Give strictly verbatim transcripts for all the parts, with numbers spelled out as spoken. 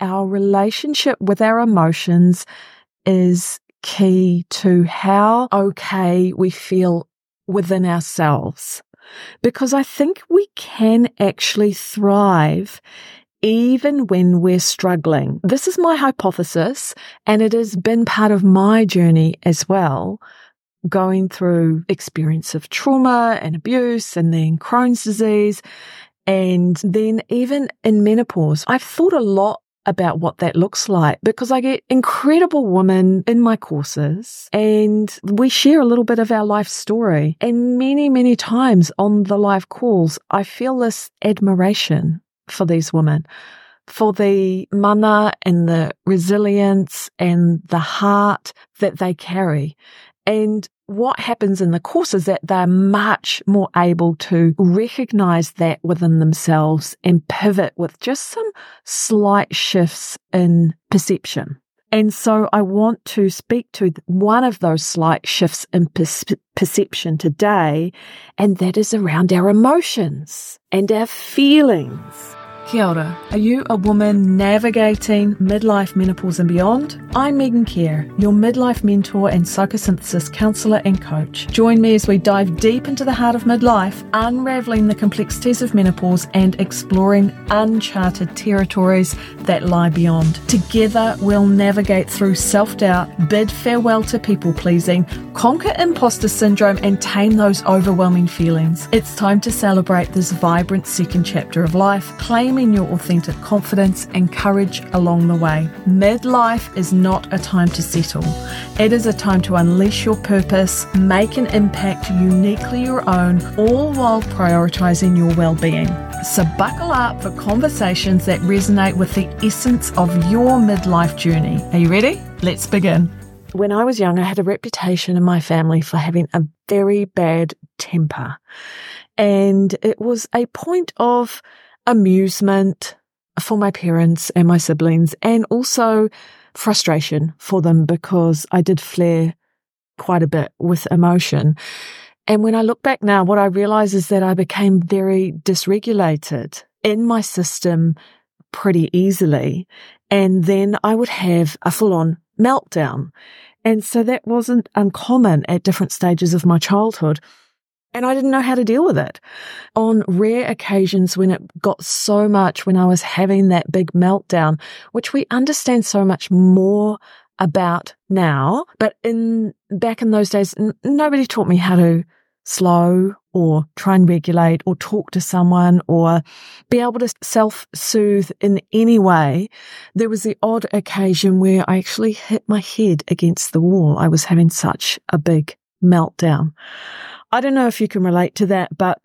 our relationship with our emotions is key to how okay we feel within ourselves. Because I think we can actually thrive even when we're struggling. This is my hypothesis, and it has been part of my journey as well, going through experience of trauma and abuse and then Crohn's disease. And then even in menopause, I've thought a lot about what that looks like because I get incredible women in my courses and we share a little bit of our life story. And many, many times on the live calls, I feel this admiration for these women, for the mana and the resilience and the heart that they carry. And what happens in the course is that they're much more able to recognize that within themselves and pivot with just some slight shifts in perception. And so I want to speak to one of those slight shifts in per- perception today, and that is around our emotions and our feelings. Kia ora. Are you a woman navigating midlife, menopause and beyond? I'm Megan Kerr, your midlife mentor and psychosynthesis counsellor and coach. Join me as we dive deep into the heart of midlife, unravelling the complexities of menopause and exploring uncharted territories that lie beyond. Together, we'll navigate through self-doubt, bid farewell to people-pleasing, conquer imposter syndrome and tame those overwhelming feelings. It's time to celebrate this vibrant second chapter of life, claiming your authentic confidence and courage along the way. Midlife is not a time to settle. It is a time to unleash your purpose, make an impact uniquely your own, all while prioritizing your well-being. So buckle up for conversations that resonate with the essence of your midlife journey. Are you ready? Let's begin. When I was young, I had a reputation in my family for having a very bad temper. And it was a point of amusement for my parents and my siblings, and also frustration for them because I did flare quite a bit with emotion. And when I look back now, what I realize is that I became very dysregulated in my system pretty easily. And then I would have a full-on meltdown. And so that wasn't uncommon at different stages of my childhood. And I didn't know how to deal with it. On rare occasions when it got so much, when I was having that big meltdown, which we understand so much more about now, but in back in those days, n- nobody taught me how to slow or try and regulate or talk to someone or be able to self-soothe in any way. There was the odd occasion where I actually hit my head against the wall. I was having such a big meltdown. I don't know if you can relate to that, but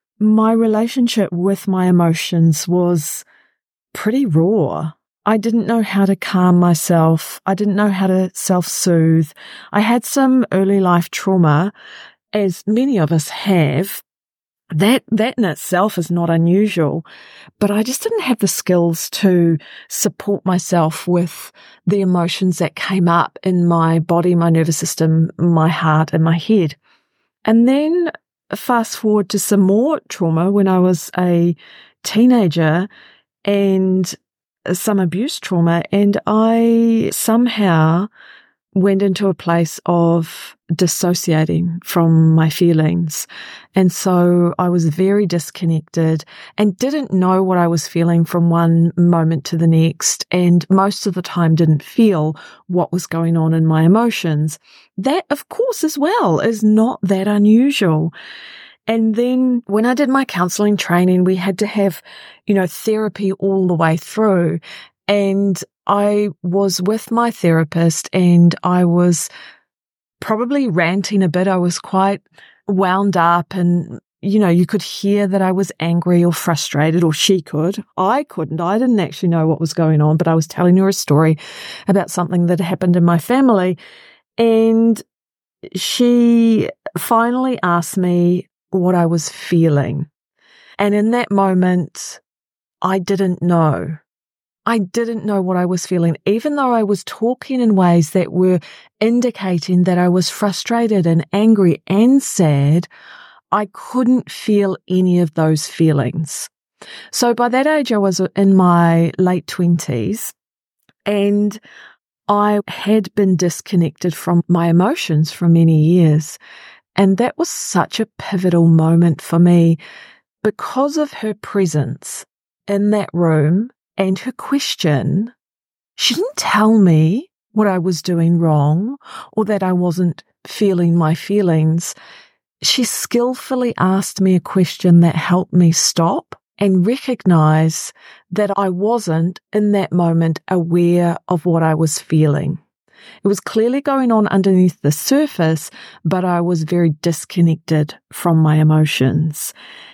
my relationship with my emotions was pretty raw. I didn't know how to calm myself. I didn't know how to self-soothe. I had some early life trauma, as many of us have. That, that in itself is not unusual, but I just didn't have the skills to support myself with the emotions that came up in my body, my nervous system, my heart, and my head. And then fast forward to some more trauma when I was a teenager and some abuse trauma, and I somehow went into a place of dissociating from my feelings. And so I was very disconnected and didn't know what I was feeling from one moment to the next, and most of the time didn't feel what was going on in my emotions. That, of course, as well, is not that unusual. And then when I did my counseling training, we had to have, you know, therapy all the way through. And I was with my therapist and I was probably ranting a bit. I was quite wound up and, you know, you could hear that I was angry or frustrated, or she could. I couldn't. I didn't actually know what was going on, but I was telling her a story about something that happened in my family. And she finally asked me what I was feeling. And in that moment, I didn't know. I didn't know what I was feeling, even though I was talking in ways that were indicating that I was frustrated and angry and sad. I couldn't feel any of those feelings. So by that age, I was in my late twenties, And I had been disconnected from my emotions for many years. And that was such a pivotal moment for me because of her presence in that room and her question. She didn't tell me what I was doing wrong or that I wasn't feeling my feelings. She skillfully asked me a question that helped me stop and recognize that I wasn't in that moment aware of what I was feeling. It was clearly going on underneath the surface, but I was very disconnected from my emotions.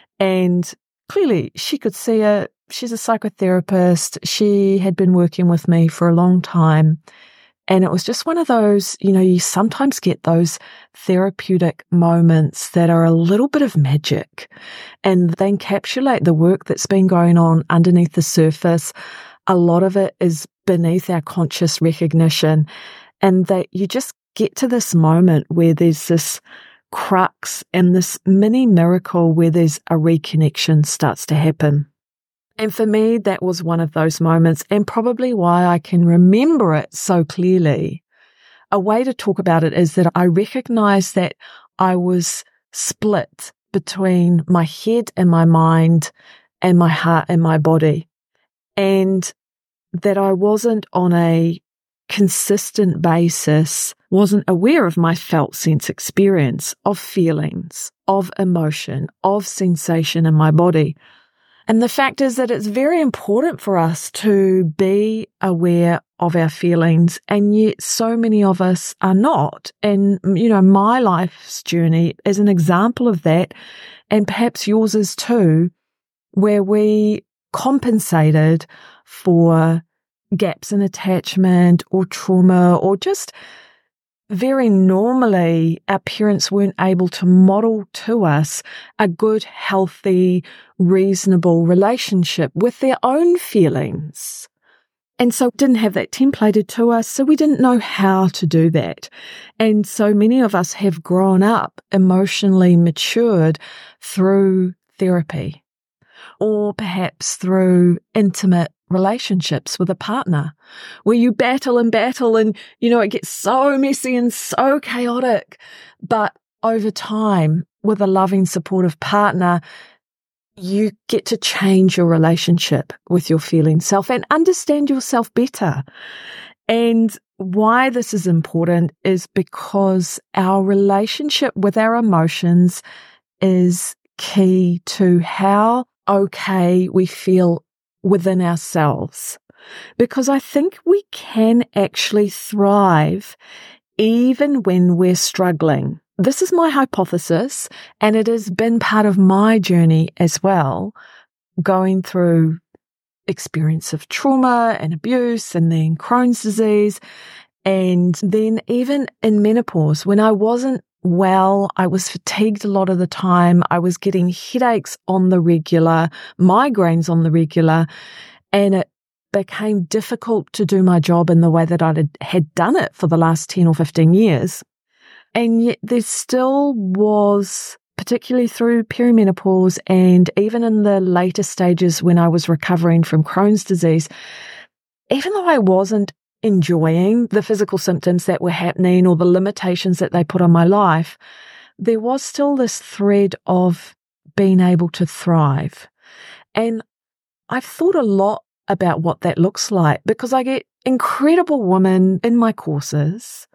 And clearly she could see it. She's a psychotherapist. She had been working with me for a long time. And it was just one of those, you know, you sometimes get those therapeutic moments that are a little bit of magic and they encapsulate the work that's been going on underneath the surface. A lot of it is beneath our conscious recognition, and that you just get to this moment where there's this crux and this mini miracle where there's a reconnection starts to happen. And for me, that was one of those moments, and probably why I can remember it so clearly. A way to talk about it is that I recognized that I was split between my head and my mind and my heart and my body, and that I wasn't on a consistent basis, wasn't aware of my felt sense experience of feelings, of emotion, of sensation in my body. And the fact is that it's very important for us to be aware of our feelings, and yet so many of us are not. And, you know, my life's journey is an example of that, and perhaps yours is too, where we compensated for gaps in attachment or trauma, or just very normally our parents weren't able to model to us a good, healthy, reasonable relationship with their own feelings. And so didn't have that templated to us, so we didn't know how to do that. And so many of us have grown up emotionally matured through therapy, or perhaps through intimate relationships with a partner where you battle and battle and, you know, it gets so messy and so chaotic. But over time, with a loving, supportive partner, you get to change your relationship with your feeling self and understand yourself better. And why this is important is because our relationship with our emotions is key to how okay we feel within ourselves. Because I think we can actually thrive even when we're struggling. This is my hypothesis, and it has been part of my journey as well, going through experience of trauma and abuse and then Crohn's disease. And then even in menopause, when I wasn't well, I was fatigued a lot of the time. I was getting headaches on the regular, migraines on the regular, and it became difficult to do my job in the way that I had done it for the last ten or fifteen years. And yet there still was, particularly through perimenopause and even in the later stages when I was recovering from Crohn's disease, even though I wasn't enjoying the physical symptoms that were happening or the limitations that they put on my life, there was still this thread of being able to thrive. And I've thought a lot about what that looks like because I get incredible women in my courses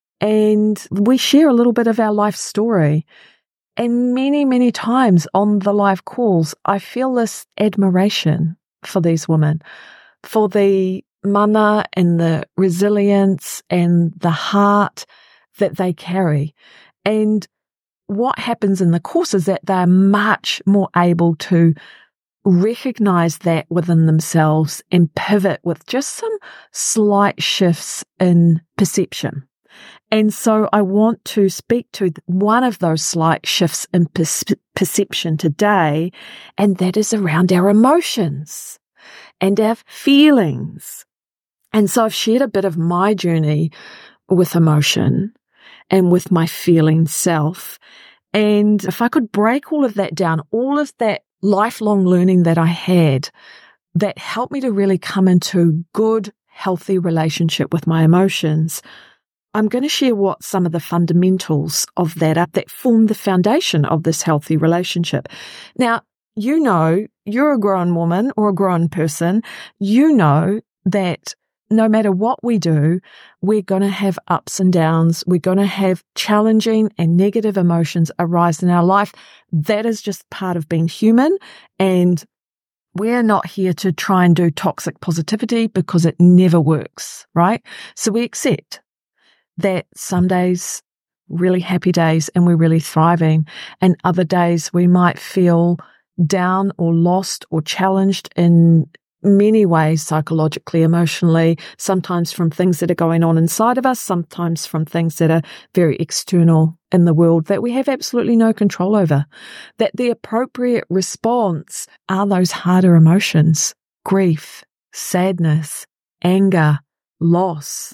and we share a little bit of our life story. And many, many times on the live calls, I feel this admiration for these women, for the mana and the resilience and the heart that they carry. And what happens in the course is that they're much more able to recognize that within themselves and pivot with just some slight shifts in perception. And so I want to speak to one of those slight shifts in per- perception today, and that is around our emotions and our feelings. And so I've shared a bit of my journey with emotion and with my feeling self. And if I could break all of that down, all of that lifelong learning that I had that helped me to really come into good, healthy relationship with my emotions, I'm going to share what some of the fundamentals of that are that form the foundation of this healthy relationship. Now, you know, you're a grown woman or a grown person, you know that no matter what we do, we're going to have ups and downs. We're going to have challenging and negative emotions arise in our life. That is just part of being human. And we're not here to try and do toxic positivity because it never works, right? So we accept that some days, really happy days, and we're really thriving. And other days we might feel down or lost or challenged in many ways, psychologically, emotionally, sometimes from things that are going on inside of us, sometimes from things that are very external in the world that we have absolutely no control over. That the appropriate response are those harder emotions: grief, sadness, anger, loss.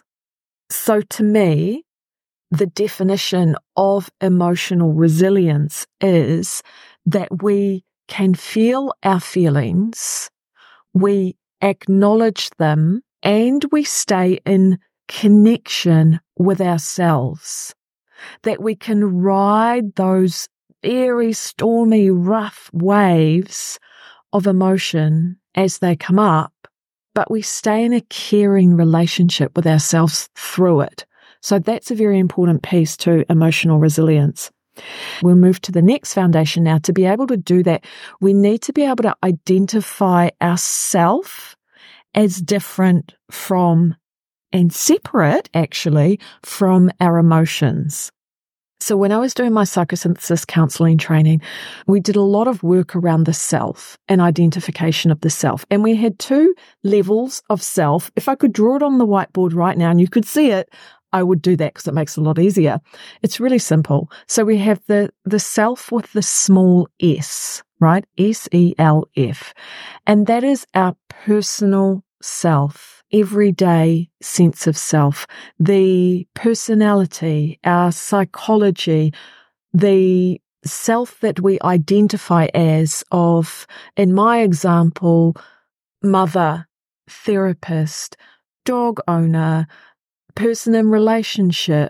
So to me, the definition of emotional resilience is that we can feel our feelings, we acknowledge them, and we stay in connection with ourselves. That we can ride those very stormy, rough waves of emotion as they come up, but we stay in a caring relationship with ourselves through it. So that's a very important piece to emotional resilience. We'll move to the next foundation now. To be able to do that, we need to be able to identify ourselves as different from and separate, actually, from our emotions. So when I was doing my psychosynthesis counseling training, we did a lot of work around the self and identification of the self. And we had two levels of self. If I could draw it on the whiteboard right now and you could see it, I would do that because it makes it a lot easier. It's really simple. So we have the, the self with the small s, right? S E L F. And that is our personal self, everyday sense of self, the personality, our psychology, the self that we identify as of, in my example, mother, therapist, dog owner, person in relationship,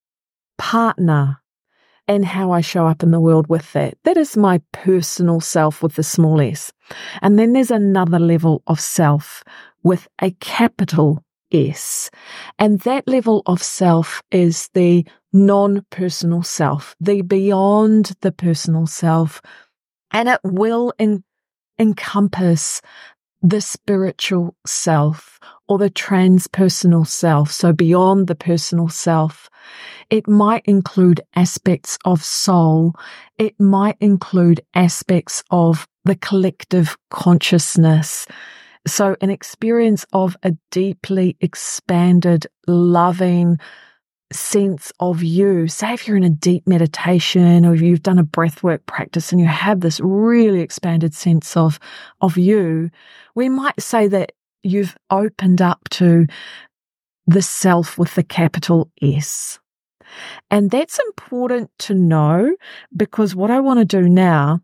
partner, and how I show up in the world with that. That is my personal self with the small s. And then there's another level of self with a capital S. And that level of self is the non-personal self, the beyond the personal self. And it will en- encompass the spiritual self or the transpersonal self, so beyond the personal self. It might include aspects of soul. It might include aspects of the collective consciousness. So an experience of a deeply expanded, loving sense of you. Say if you're in a deep meditation or you've done a breathwork practice and you have this really expanded sense of, of you, we might say that you've opened up to the self with the capital S. And that's important to know because what I want to do now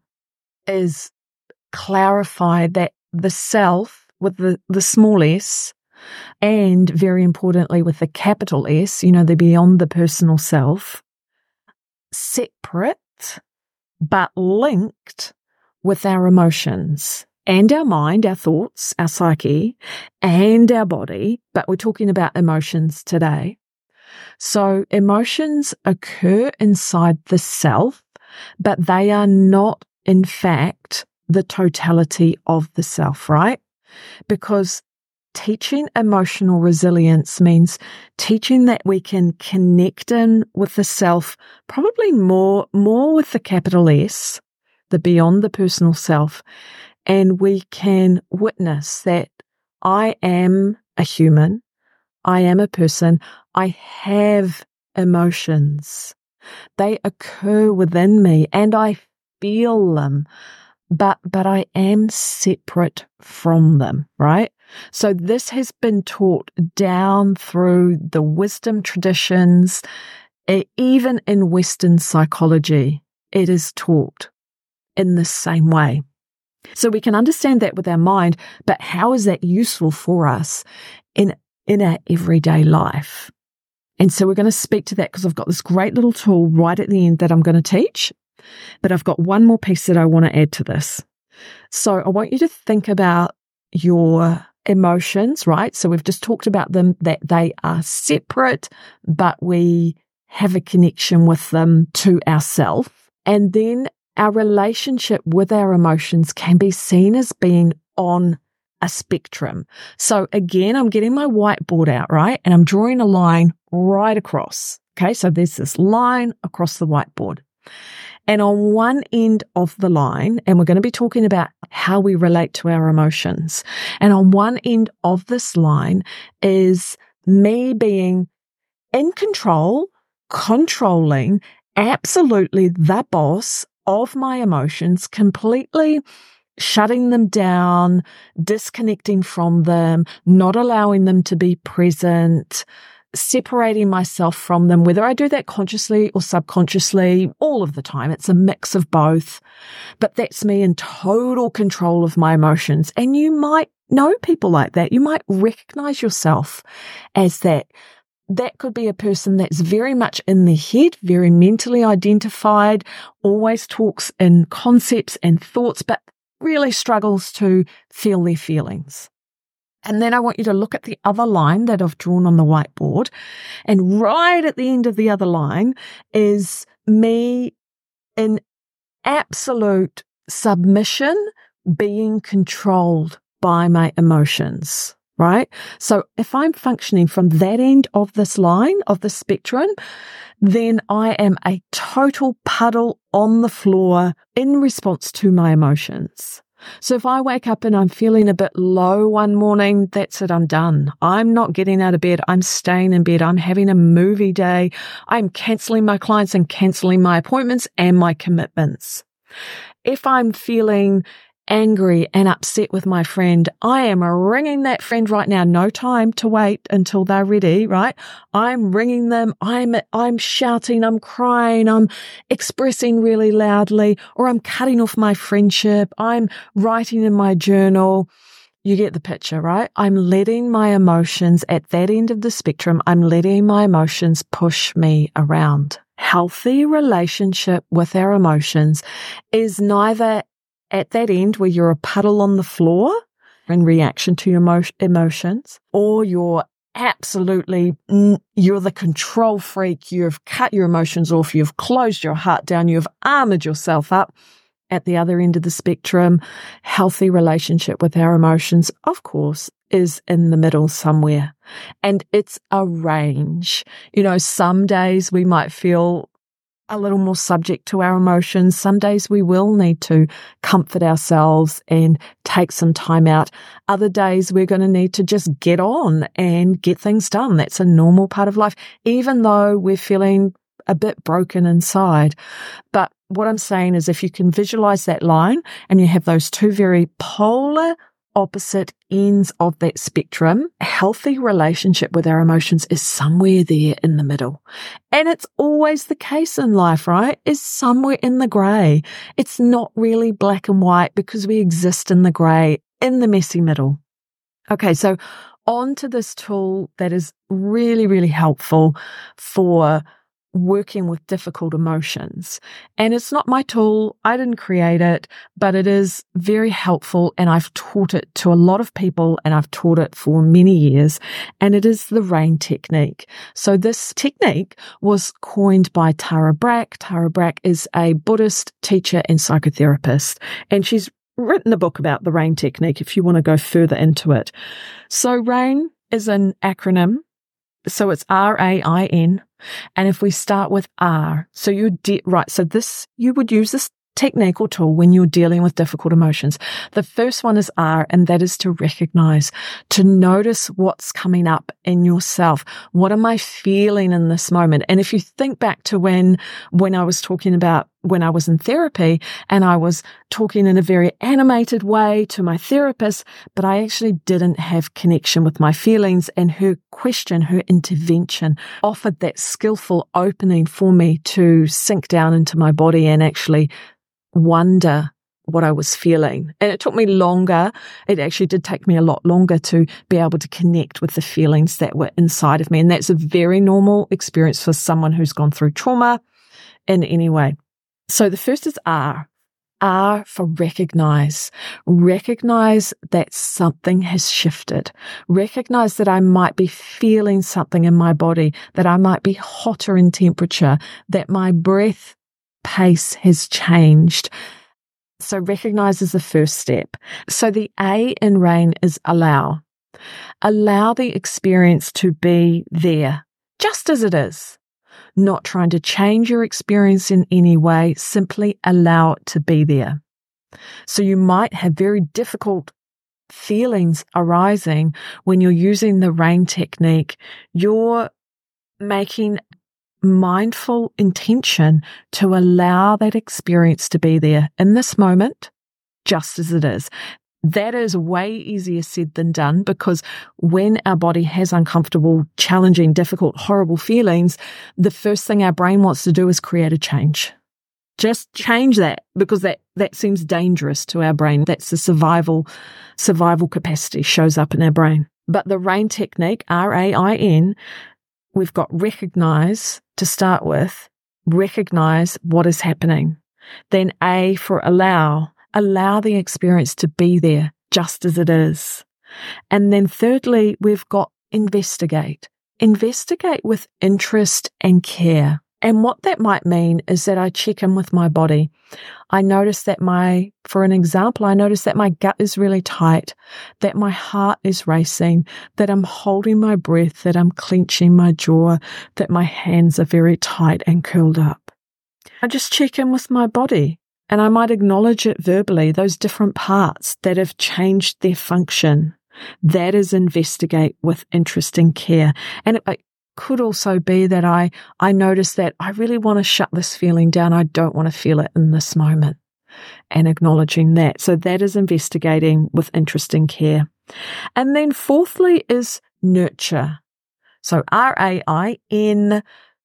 is clarify that the self with the, the small s and very importantly with the capital S, you know, the beyond the personal self, separate but linked with our emotions and our mind, our thoughts, our psyche, and our body, but we're talking about emotions today. So emotions occur inside the self, but they are not, in fact, the totality of the self, right? Because teaching emotional resilience means teaching that we can connect in with the self, probably more, more with the capital S, the beyond the personal self, and we can witness that I am a human, I am a person, I have emotions. They occur within me and I feel them, but, but I am separate from them, right? So this has been taught down through the wisdom traditions, even in Western psychology, it is taught in the same way. So we can understand that with our mind, but how is that useful for us in in our everyday life. And so we're going to speak to that because I've got this great little tool right at the end that I'm going to teach. But I've got one more piece that I want to add to this. So I want you to think about your emotions, right? So we've just talked about them, that they are separate, but we have a connection with them to ourselves. And then our relationship with our emotions can be seen as being on a spectrum. So again, I'm getting my whiteboard out, right? And I'm drawing a line right across. Okay, so there's this line across the whiteboard. And on one end of the line, and we're going to be talking about how we relate to our emotions. And on one end of this line is me being in control, controlling, absolutely the boss of my emotions, completely shutting them down, disconnecting from them, not allowing them to be present, separating myself from them, whether I do that consciously or subconsciously, all of the time. It's a mix of both. But that's me in total control of my emotions. And you might know people like that. You might recognize yourself as that. That could be a person that's very much in their head, very mentally identified, always talks in concepts and thoughts, but really struggles to feel their feelings. And then I want you to look at the other line that I've drawn on the whiteboard. And right at the end of the other line is me in absolute submission, being controlled by my emotions, right? So if I'm functioning from that end of this line, of the spectrum, then I am a total puddle on the floor in response to my emotions. So if I wake up and I'm feeling a bit low one morning, that's it, I'm done. I'm not getting out of bed. I'm staying in bed. I'm having a movie day. I'm cancelling my clients and cancelling my appointments and my commitments. If I'm feeling angry and upset with my friend, I am ringing that friend right now. No time to wait until they're ready, right? I'm ringing them. I'm, I'm shouting. I'm crying. I'm expressing really loudly, or I'm cutting off my friendship. I'm writing in my journal. You get the picture, right? I'm letting my emotions at that end of the spectrum. I'm letting my emotions push me around. Healthy relationship with our emotions is neither at that end where you're a puddle on the floor in reaction to your emo- emotions, or you're absolutely, you're the control freak, you've cut your emotions off, you've closed your heart down, you've armored yourself up. At the other end of the spectrum, healthy relationship with our emotions, of course, is in the middle somewhere. And it's a range. You know, some days we might feel a little more subject to our emotions. Some days we will need to comfort ourselves and take some time out. Other days we're going to need to just get on and get things done. That's a normal part of life, even though we're feeling a bit broken inside. But what I'm saying is, if you can visualize that line and you have those two very polar opposite ends of that spectrum, a healthy relationship with our emotions is somewhere there in the middle. And it's always the case in life, right? Is somewhere in the grey. It's not really black and white because we exist in the grey, in the messy middle. Okay, so on to this tool that is really, really helpful for working with difficult emotions. And it's not my tool. I didn't create it, but it is very helpful. And I've taught it to a lot of people, and I've taught it for many years. And it is the RAIN technique. So this technique was coined by Tara Brach. Tara Brach is a Buddhist teacher and psychotherapist, and she's written a book about the RAIN technique if you want to go further into it. So RAIN is an acronym. So it's R A I N. And if we start with R, so you're de- right. So this, you would use this technique or tool when you're dealing with difficult emotions. The first one is R, and that is to recognize, to notice what's coming up in yourself. What am I feeling in this moment? And if you think back to when, when I was talking about when I was in therapy and I was talking in a very animated way to my therapist, but I actually didn't have connection with my feelings, and her question, her intervention offered that skillful opening for me to sink down into my body and actually wonder what I was feeling. And it took me longer. It actually did take me a lot longer to be able to connect with the feelings that were inside of me. And that's a very normal experience for someone who's gone through trauma in any way. So the first is R. R for recognize. Recognize that something has shifted. Recognize that I might be feeling something in my body, that I might be hotter in temperature, that my breath pace has changed. So recognize is the first step. So the A in RAIN is allow. Allow the experience to be there, just as it is. Not trying to change your experience in any way, simply allow it to be there. So you might have very difficult feelings arising when you're using the RAIN technique. You're making mindful intention to allow that experience to be there in this moment, just as it is. That is way easier said than done, because when our body has uncomfortable, challenging, difficult, horrible feelings, the first thing our brain wants to do is create a change. Just change that, because that, that seems dangerous to our brain. That's the survival, survival capacity shows up in our brain. But the RAIN technique, R A I N, we've got recognize to start with, recognize what is happening. Then A for allow. Allow the experience to be there just as it is. And then thirdly, we've got investigate. Investigate with interest and care. And what that might mean is that I check in with my body. I notice that my, for an example, I notice that my gut is really tight, that my heart is racing, that I'm holding my breath, that I'm clenching my jaw, that my hands are very tight and curled up. I just check in with my body. And I might acknowledge it verbally, those different parts that have changed their function. That is investigate with interest and care. And it, it could also be that I, I notice that I really want to shut this feeling down. I don't want to feel it in this moment. And acknowledging that. So that is investigating with interest and care. And then fourthly is nurture. So R A I N,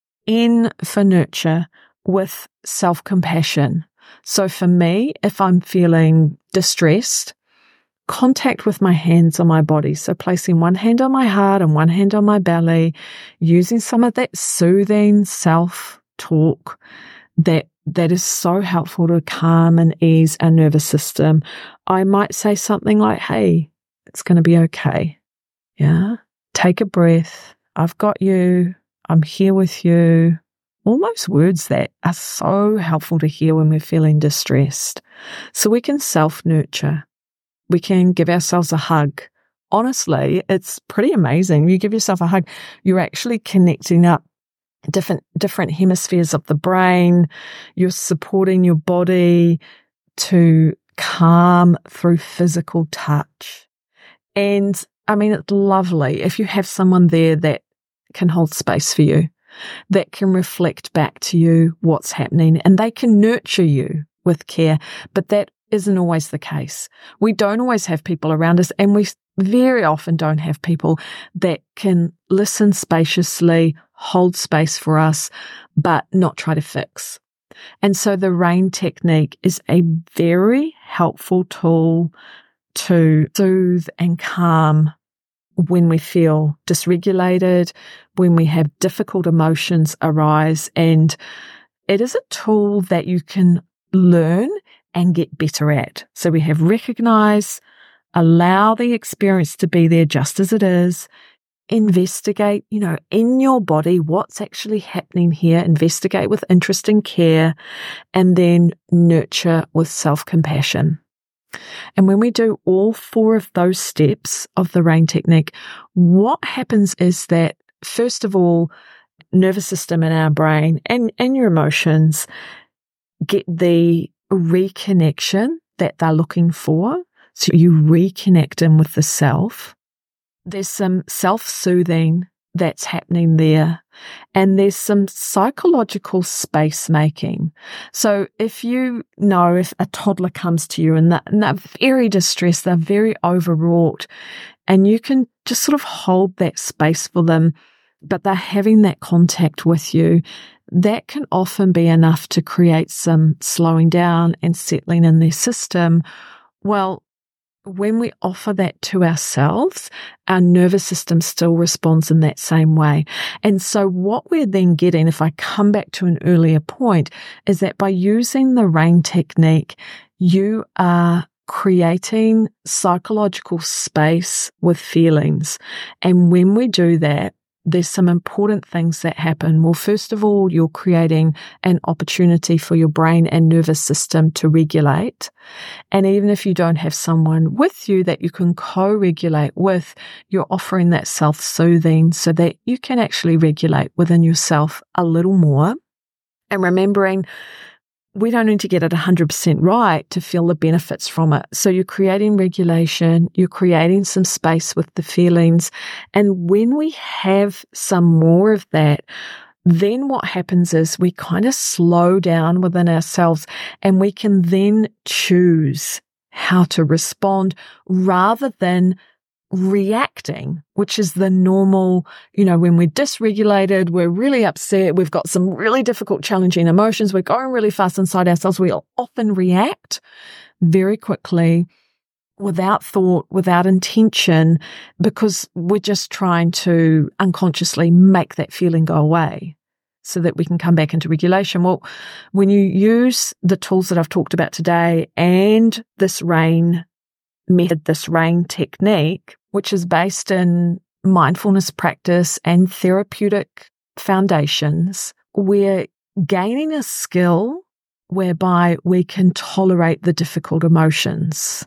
N for nurture, with self-compassion. So for me, if I'm feeling distressed, contact with my hands on my body. So placing one hand on my heart and one hand on my belly, using some of that soothing self-talk that that is so helpful to calm and ease our nervous system. I might say something like, hey, it's going to be okay. Yeah. Take a breath. I've got you. I'm here with you. All those words that are so helpful to hear when we're feeling distressed. So we can self-nurture. We can give ourselves a hug. Honestly, it's pretty amazing. You give yourself a hug, you're actually connecting up different, different hemispheres of the brain. You're supporting your body to calm through physical touch. And I mean, it's lovely if you have someone there that can hold space for you, that can reflect back to you what's happening, and they can nurture you with care. But that isn't always the case. We don't always have people around us, and we very often don't have people that can listen spaciously, hold space for us, but not try to fix. And so the RAIN technique is a very helpful tool to soothe and calm when we feel dysregulated, when we have difficult emotions arise. And it is a tool that you can learn and get better at. So we have recognize, allow the experience to be there just as it is, investigate, you know, in your body, what's actually happening here, investigate with interest and care, and then nurture with self-compassion. And when we do all four of those steps of the RAIN technique, what happens is that, first of all, nervous system in our brain and, and your emotions get the reconnection that they're looking for. So you reconnect them with the self. There's some self-soothing that's happening there. And there's some psychological space making. So if you know, if a toddler comes to you and they're, and they're very distressed, they're very overwrought, and you can just sort of hold that space for them, but they're having that contact with you, that can often be enough to create some slowing down and settling in their system. Well, when we offer that to ourselves, our nervous system still responds in that same way. And so what we're then getting, if I come back to an earlier point, is that by using the RAIN technique, you are creating psychological space with feelings. And when we do that, there's some important things that happen. Well, first of all, you're creating an opportunity for your brain and nervous system to regulate. And even if you don't have someone with you that you can co-regulate with, you're offering that self-soothing so that you can actually regulate within yourself a little more. And remembering, we don't need to get it one hundred percent right to feel the benefits from it. So you're creating regulation, you're creating some space with the feelings. And when we have some more of that, then what happens is we kind of slow down within ourselves and we can then choose how to respond rather than reacting, which is the normal, you know, when we're dysregulated, we're really upset, we've got some really difficult, challenging emotions, we're going really fast inside ourselves, we'll often react very quickly without thought, without intention, because we're just trying to unconsciously make that feeling go away so that we can come back into regulation. Well, when you use the tools that I've talked about today and this RAIN method, this RAIN technique, which is based in mindfulness practice and therapeutic foundations, we're gaining a skill whereby we can tolerate the difficult emotions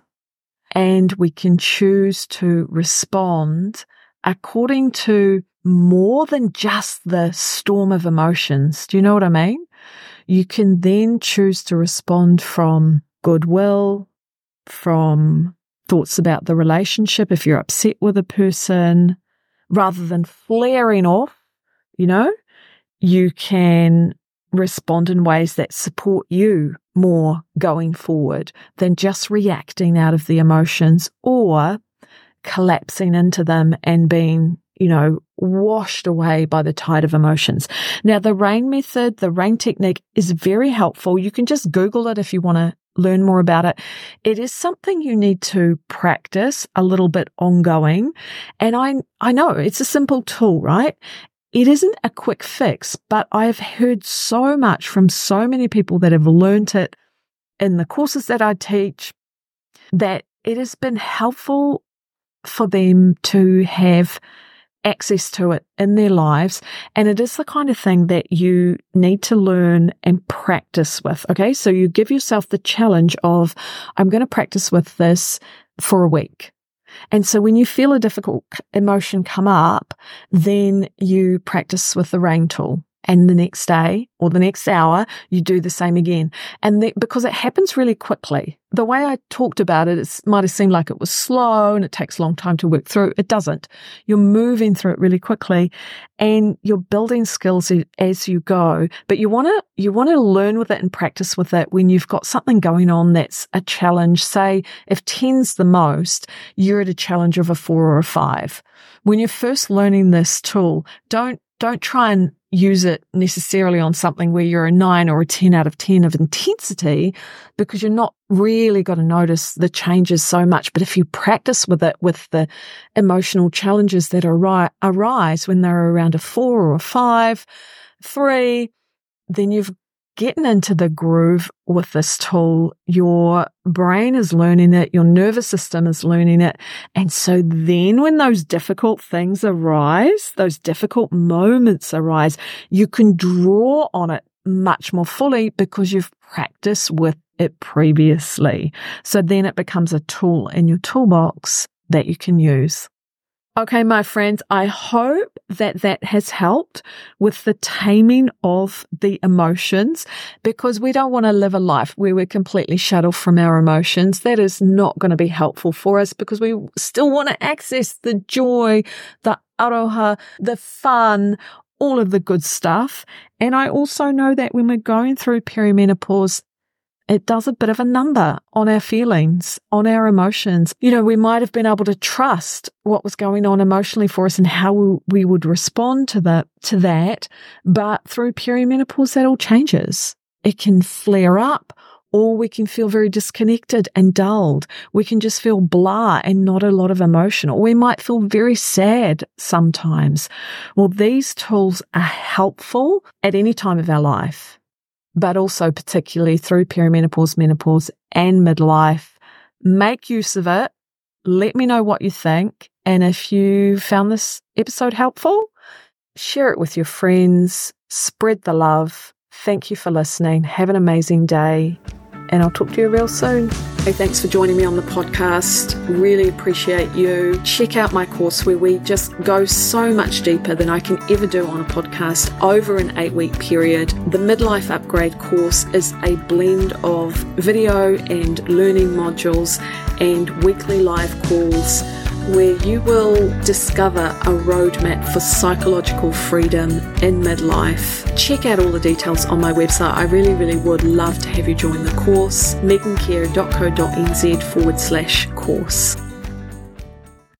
and we can choose to respond according to more than just the storm of emotions. Do you know what I mean? You can then choose to respond from goodwill, from thoughts about the relationship, if you're upset with a person, rather than flaring off, you know, you can respond in ways that support you more going forward than just reacting out of the emotions or collapsing into them and being, you know, washed away by the tide of emotions. Now, the RAIN method, the RAIN technique is very helpful. You can just Google it if you want to learn more about it. It is something you need to practice a little bit ongoing. And I, I know it's a simple tool, right? It isn't a quick fix, but I've heard so much from so many people that have learned it in the courses that I teach that it has been helpful for them to have access to it in their lives. And it is the kind of thing that you need to learn and practice with. Okay. So you give yourself the challenge of, I'm going to practice with this for a week. And so when you feel a difficult emotion come up, then you practice with the RAIN tool. And the next day or the next hour, you do the same again. And the, because it happens really quickly. The way I talked about it, it might have seemed like it was slow and it takes a long time to work through. It doesn't. You're moving through it really quickly and you're building skills as you go. But you want to you want to learn with it and practice with it when you've got something going on that's a challenge. Say, if ten's the most, you're at a challenge of a four or a five. When you're first learning this tool, don't don't try and use it necessarily on something where you're a nine or a ten out of ten of intensity, because you're not really going to notice the changes so much. But if you practice with it, with the emotional challenges that ari- arise when they're around a four or a five, three, then you've getting into the groove with this tool. Your brain is learning it. Your nervous system is learning it. And so then when those difficult things arise, those difficult moments arise, you can draw on it much more fully because you've practiced with it previously. So then it becomes a tool in your toolbox that you can use. Okay, my friends, I hope that that has helped with the taming of the emotions, because we don't want to live a life where we're completely shut off from our emotions. That is not going to be helpful for us, because we still want to access the joy, the aroha, the fun, all of the good stuff. And I also know that when we're going through perimenopause, it does a bit of a number on our feelings, on our emotions. You know, we might have been able to trust what was going on emotionally for us and how we would respond to that, to that. But through perimenopause, that all changes. It can flare up, or we can feel very disconnected and dulled. We can just feel blah and not a lot of emotion, or we might feel very sad sometimes. Well, these tools are helpful at any time of our life, but also particularly through perimenopause, menopause, and midlife. Make use of it. Let me know what you think. And if you found this episode helpful, share it with your friends. Spread the love. Thank you for listening. Have an amazing day. And I'll talk to you real soon. Hey, thanks for joining me on the podcast. Really appreciate you. Check out my course where we just go so much deeper than I can ever do on a podcast over an eight-week period. The Midlife Upgrade course is a blend of video and learning modules and weekly live calls where you will discover a roadmap for psychological freedom in midlife. Check out all the details on my website. I really, really would love to have you join the course, megancare.co.nz forward slash course.